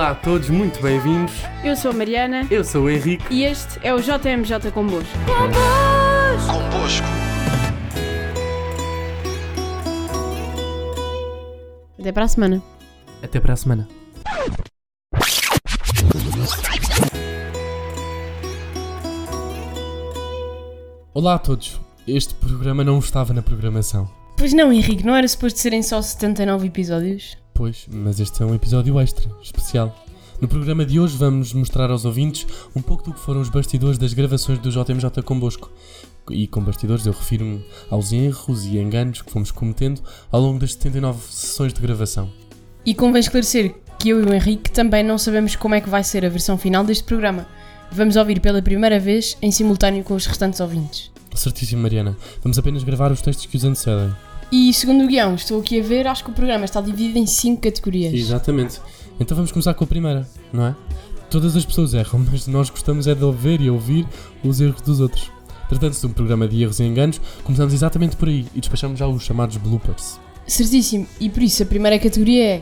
Olá a todos, muito bem-vindos. Eu sou a Mariana. Eu sou o Henrique. E este é o JMJ Convosco. Até para a semana. Até para a semana. Olá a todos. Este programa não estava na programação. Pois não, Henrique, não era suposto serem só 79 episódios? Pois, mas este é um episódio extra, especial. No programa de hoje vamos mostrar aos ouvintes um pouco do que foram os bastidores das gravações do JMJ Convosco. E com bastidores eu refiro-me aos erros e enganos que fomos cometendo ao longo das 79 sessões de gravação. E convém esclarecer que eu e o Henrique também não sabemos como é que vai ser a versão final deste programa. Vamos ouvir pela primeira vez em simultâneo com os restantes ouvintes. Certíssimo, Mariana. Vamos apenas gravar os textos que os antecedem. E segundo o guião, estou aqui a ver, acho que o programa está dividido em 5 categorias. Exatamente. Então vamos começar com a primeira, não é? Todas as pessoas erram, mas nós gostamos é de ver e ouvir os erros dos outros. Tratando-se de um programa de erros e enganos, começamos exatamente por aí e despachamos já os chamados bloopers. Certíssimo. E por isso a primeira categoria é...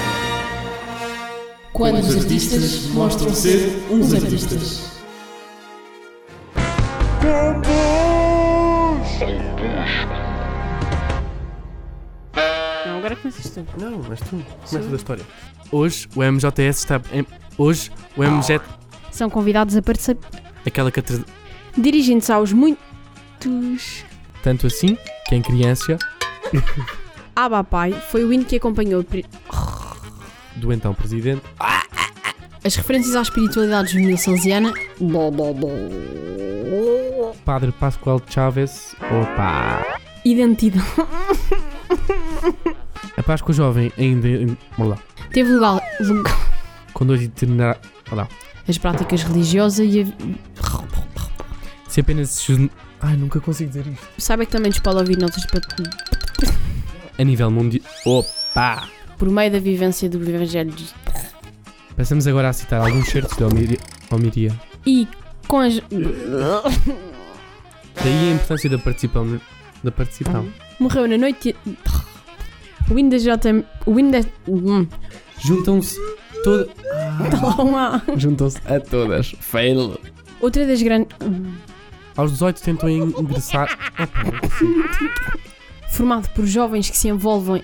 Quando os artistas mostram ser uns artistas. Não, agora começas tu. Não, mas tu. Começa da história. Hoje o MJS está... Hoje o MJ... São convidados a participar. Aquela que... Dirigindo-se aos muitos... Tanto assim que em criança... Abapai foi o hino que acompanhou do então presidente... as referências à espiritualidade juvenil salesiana. Padre Pascoal Chaves. Opa! Identidade. A Páscoa Jovem ainda... Olá. Teve lugar Com dois itinerários... Olá. as práticas religiosas e Se apenas... Ai, nunca consigo dizer isto. Saiba que também nos pode ouvir noutras A nível mundial... Opa! por meio da vivência do Evangelho. Passamos agora a citar alguns certos da homilia. E com as... Daí a importância da participação. Morreu na noite... O hino da JM... O hino da... Juntam-se todas... Juntam-se a todas. Fail. Outra das grandes... Aos 18 tentam ingressar... Opa, não consigo. Formado por jovens que se envolvem...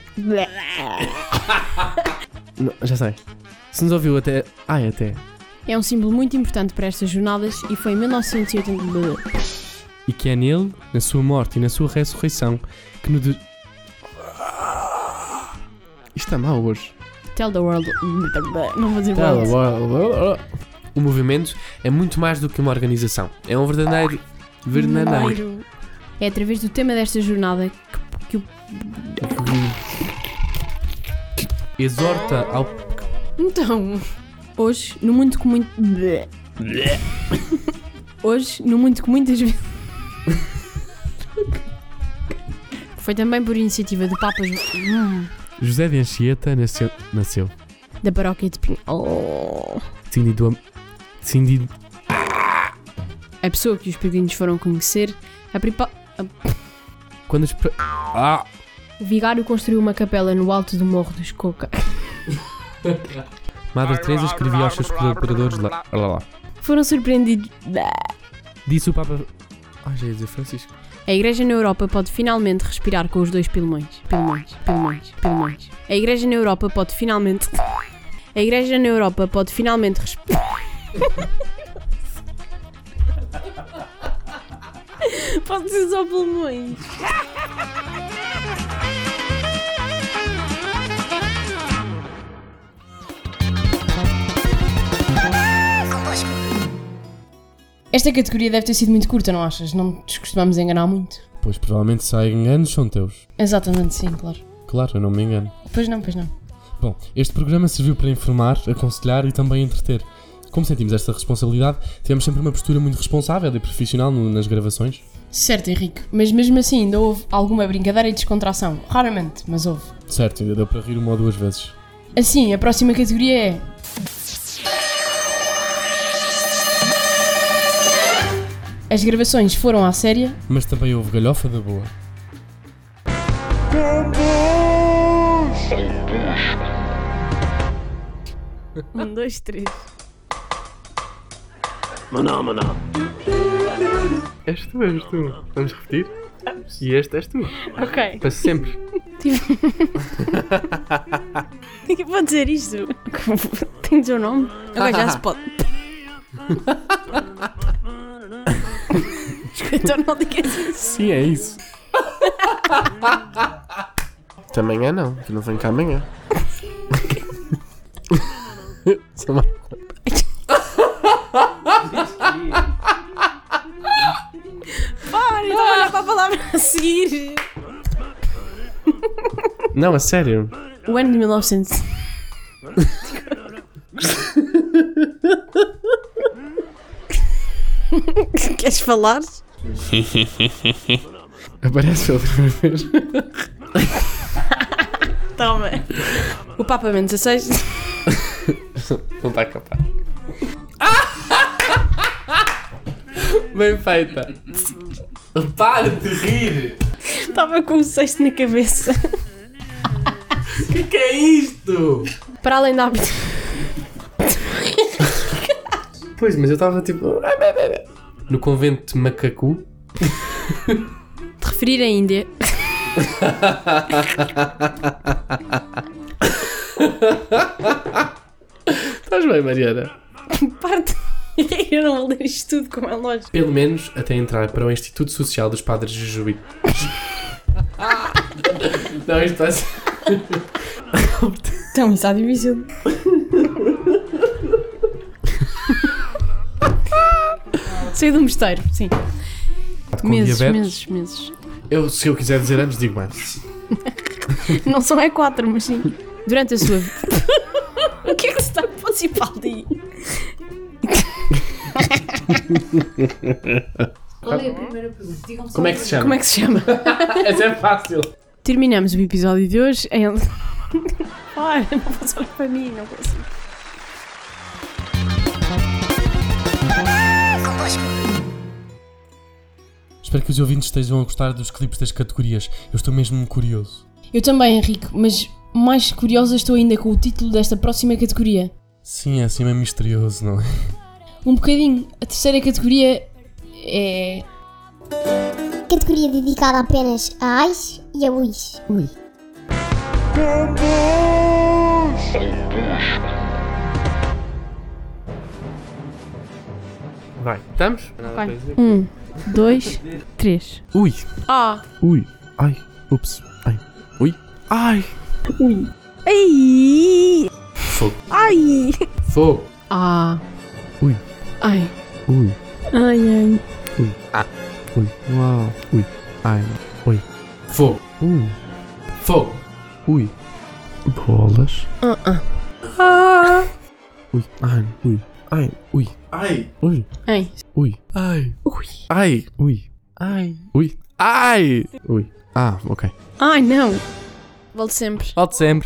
Não, já sei. Se nos ouviu até... Ai, até. É um símbolo muito importante para estas jornadas e foi em 1980... E que é nele, na sua morte e na sua ressurreição, que no... Isto está mal hoje. Tell the world... Não vou dizer world. O movimento é muito mais do que uma organização. É um verdadeiro... É através do tema desta jornada que o... exorta ao... Então, hoje, no mundo que muito... Hoje, no mundo que muitas vezes... Foi também por iniciativa do Papa José de Anchieta nasceu. Da paróquia de Pinho. Cindy... A pessoa que os peregrinos foram conhecer... Quando os... O vigário construiu uma capela no alto do Morro dos Coca. Madre Teresa escrevia aos seus colaboradores lá. Foram surpreendidos... Disse o Papa... já ia dizer Francisco. A Igreja na Europa pode finalmente respirar com os dois pulmões. A Igreja na Europa pode finalmente... A Igreja na Europa pode finalmente respirar... Pode ser só pulmões. Esta categoria deve ter sido muito curta, não achas? Não nos costumamos enganar muito. Pois provavelmente se há enganos são teus. Exatamente, sim, claro. Claro, eu não me engano. Pois não. Bom, este programa serviu para informar, aconselhar e também entreter. Como sentimos esta responsabilidade, tivemos sempre uma postura muito responsável e profissional nas gravações. Certo, Henrique, mas mesmo assim ainda houve alguma brincadeira e descontração. Raramente, mas houve. Certo, ainda deu para rir uma ou duas vezes. Assim, a próxima categoria é... As gravações foram à séria, mas também houve galhofa da boa. 1, 2, 3. Maná. És tu. Vamos repetir? E este és tu. Ok. Para sempre. Tipo, vou dizer isto. Tem de dizer o nome? Agora já se pode. Então não digas isso. Sim, é isso. Amanhã não, que não vem cá amanhã. Para, então olhar para a palavra a seguir. Não, a sério. O ano de 1900. Queres falar? Aparece pela primeira vez. Toma. O Papa Bento XVI. Não está capaz. Bem feita. Para de rir. Estava com o sexto na cabeça. O que é isto? Para além da... Pois, mas eu estava tipo... No convento de Macacu. De referir à Índia. Estás bem, Mariana? Parte. Eu não vou ler isto tudo, como é lógico. Pelo menos até entrar para o Instituto Social dos Padres Jesuítas. Não, isto vai ser... Então, isso é difícil. Saiu do mosteiro, sim. Com Meses. Se eu quiser dizer anos, digo mais. Não são 4, mas sim. Durante a sua vida. O que é que se está a participar ali? Qual é a primeira pergunta? Digam-me só Como é que se chama? Como é que se chama? Essa é fácil. Terminamos o episódio de hoje em... Para, não posso olhar para mim, não consigo. Espero que os ouvintes estejam a gostar dos clipes das categorias. Eu estou mesmo curioso. Eu também, Henrique, mas mais curiosa estou ainda com o título desta próxima categoria. Sim, é assim meio misterioso, não é? Um bocadinho. A terceira categoria é... Categoria dedicada apenas a ais e a uis. Ui. Vai, estamos? Vai. 1, 2, 3. Ui, Ah. ui, ai, ups, ai, ui, ai, Ui. Ai. fogo, Ai. fogo, Ah. ui, Ai. ui, Ai, ai. ui, uau, ui, ai, ui, fogo, fogo, ui, bolas, ui, ai, ui, ai, ui, ai, ui, Ai. ui, ai, Ui. ai, ui, ai, ui, ai, ui, ok. Ai, não. Volte sempre. Volte sempre.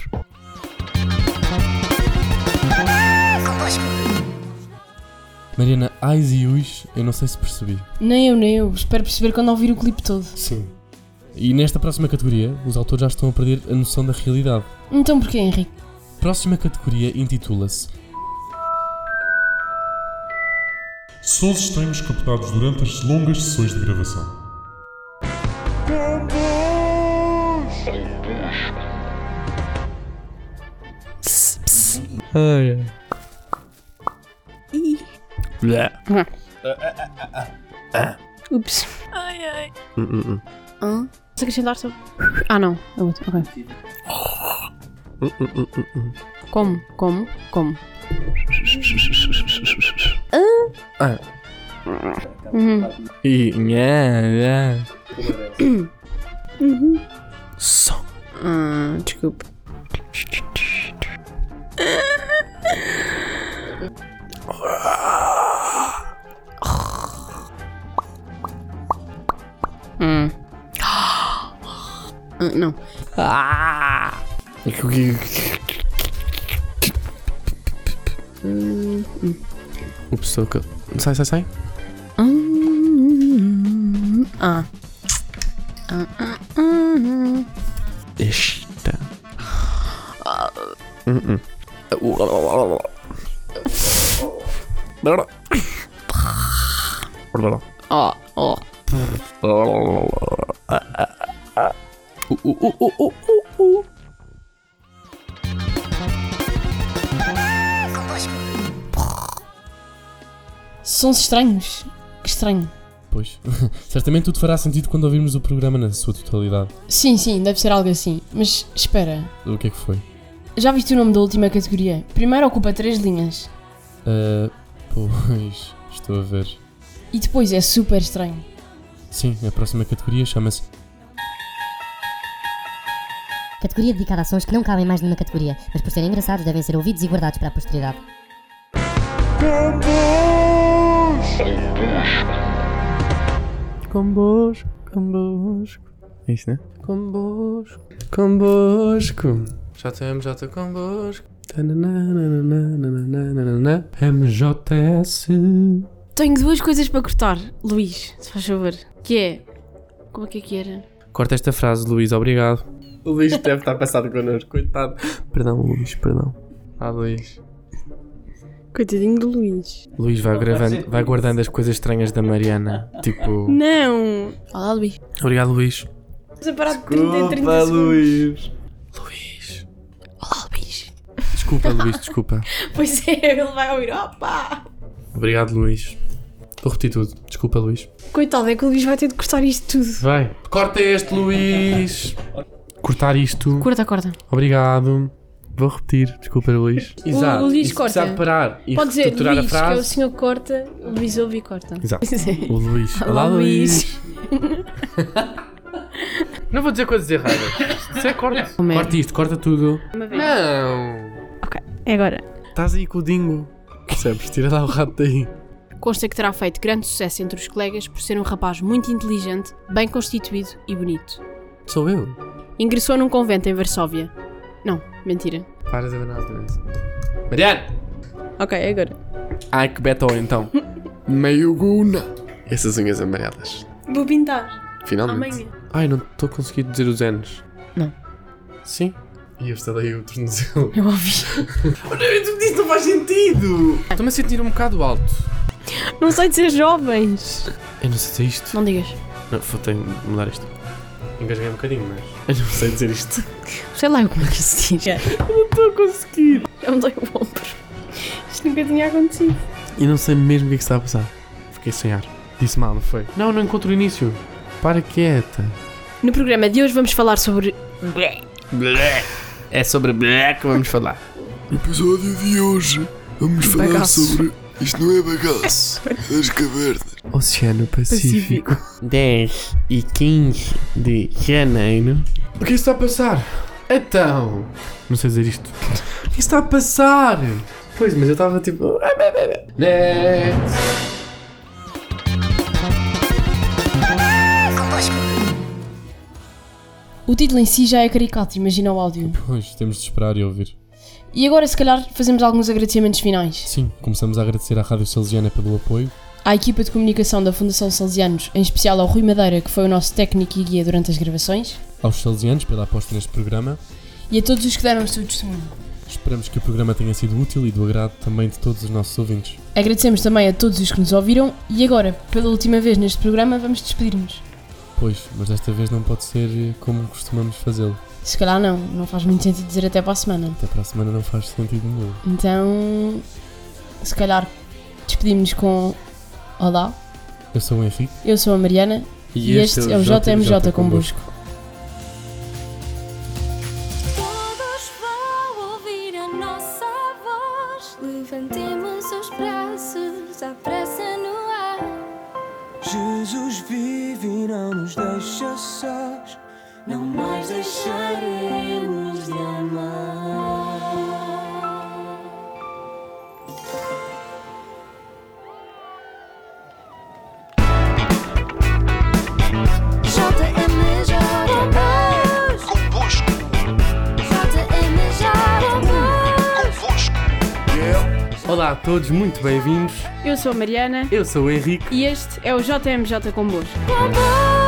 Mariana, ais e uis, eu não sei se percebi. Nem eu. Espero perceber quando ouvir o clipe todo. Sim. E nesta próxima categoria, os autores já estão a perder a noção da realidade. Então porquê, Henrique? A próxima categoria intitula-se Sons estranhos captados durante as longas sessões de gravação. Ups. Ai, ai. Você acrescentar só... Ah, não. É outro. Ok. Como? E som. Desculpe. Não. Ups, sai. Esta. Sons estranhos. Que estranho. Pois, certamente tudo fará sentido quando ouvirmos o programa na sua totalidade. Sim, deve ser algo assim. Mas espera, O que é que foi? já viste o nome da última categoria? Primeiro ocupa 3 linhas. Pois, estou a ver. E depois é super estranho. Sim, a próxima categoria chama-se Categoria dedicada a sons que não cabem mais numa categoria, mas por serem engraçados devem ser ouvidos e guardados para a posteridade. Convosco. É isso, né? Convosco. JMJ convosco. MJS. Tenho 2 coisas para cortar, Luís, se faz favor. Que é... Como é que era? Corta esta frase, Luís, obrigado. O Luís deve estar passado connosco, coitado. Perdão, Luís, perdão. Luís. Coitadinho do Luís. Luís vai guardando as coisas estranhas da Mariana. Tipo. Não! Olá, Luís. Obrigado, Luís. Vamos a parar de 30 em 30 segundos. Luís. Olá, Luís. Desculpa, Luís, desculpa. Pois é, ele vai ouvir. Opa! Obrigado, Luís. Vou repetir tudo. Desculpa, Luís. Coitado, é que o Luís vai ter de cortar isto tudo. Vai. Corta este, Luís. Cortar isto. Corta. Obrigado. Vou repetir. Desculpa, Luís. Exato. O Luís e se corta. precisar parar e Pode dizer, reestruturar Luís, a que é o frase. senhor que corta, o Luís ouve e corta. Exato. Pois é. O Luís. Olá, Olá, Luís. Luís. Não vou dizer coisas erradas. Isso é corte. Corta isto, corta tudo. Não. Ok, é agora. Estás aí com o dingo. Percebes? Tira lá o rato daí. Consta que terá feito grande sucesso entre os colegas por ser um rapaz muito inteligente, bem constituído e bonito. Sou eu. Ingressou num convento em Varsóvia. Não, mentira. Paras a ver nada outra vez. Mariana! Ok, é agora. Ai, que beto então. Meio guna. Essas unhas amarelas. Vou pintar. Finalmente. Amanhã. Ai, não estou conseguindo dizer os N's. Não. Sim? E eu estalei o tornozelo. Eu ouvi. Olha, tu disse, não faz sentido. Estou-me a sentir um bocado alto. Não sei dizer jovens. Eu não sei dizer isto. Não digas. Não, tenho de mudar isto. Engasguei um bocadinho, mas eu não sei dizer isto. Sei lá como é que se diz. Não estou a conseguir. Eu me dei o ombro. Isto nunca tinha acontecido. E não sei mesmo o que é que está a passar. Fiquei sem ar. Disse mal, não foi? Não encontro o início. Para quieta. No programa de hoje vamos falar sobre... É sobre que vamos falar. No episódio de hoje vamos falar Bagaço. sobre... Isto não é bagaço, as cavernas. Oceano Pacífico. 10 e 15 de janeiro. O que está a passar? Então. Não sei dizer isto. O que está a passar? Pois, mas eu estava tipo. Next. O título em si já é caricato, imagina o áudio. Pois, temos de esperar e ouvir. E agora, se calhar, fazemos alguns agradecimentos finais. Sim, começamos a agradecer à Rádio Salesiana pelo apoio. À equipa de comunicação da Fundação Salesianos, em especial ao Rui Madeira, que foi o nosso técnico e guia durante as gravações. Aos salesianos pela aposta neste programa. E a todos os que deram o seu testemunho. Esperamos que o programa tenha sido útil e do agrado também de todos os nossos ouvintes. Agradecemos também a todos os que nos ouviram. E agora, pela última vez neste programa, vamos despedir-nos. Pois, mas desta vez não pode ser como costumamos fazê-lo. Se calhar não faz muito sentido dizer até para a semana. Até para a semana não faz sentido nenhum. Então, se calhar despedimos com olá, Eu sou o Henrique. eu sou a Mariana e este é o JMJ convosco. Todos vão ouvir a nossa voz. Levantemos os braços à pressa no ar. Jesus vive e não nos deixa sós. Não mais deixaremos de amar. JMJ Convosco, convosco. Olá a todos, muito bem-vindos. Eu sou a Mariana Eu sou o Henrique. e este é o JMJ convosco. Convosco.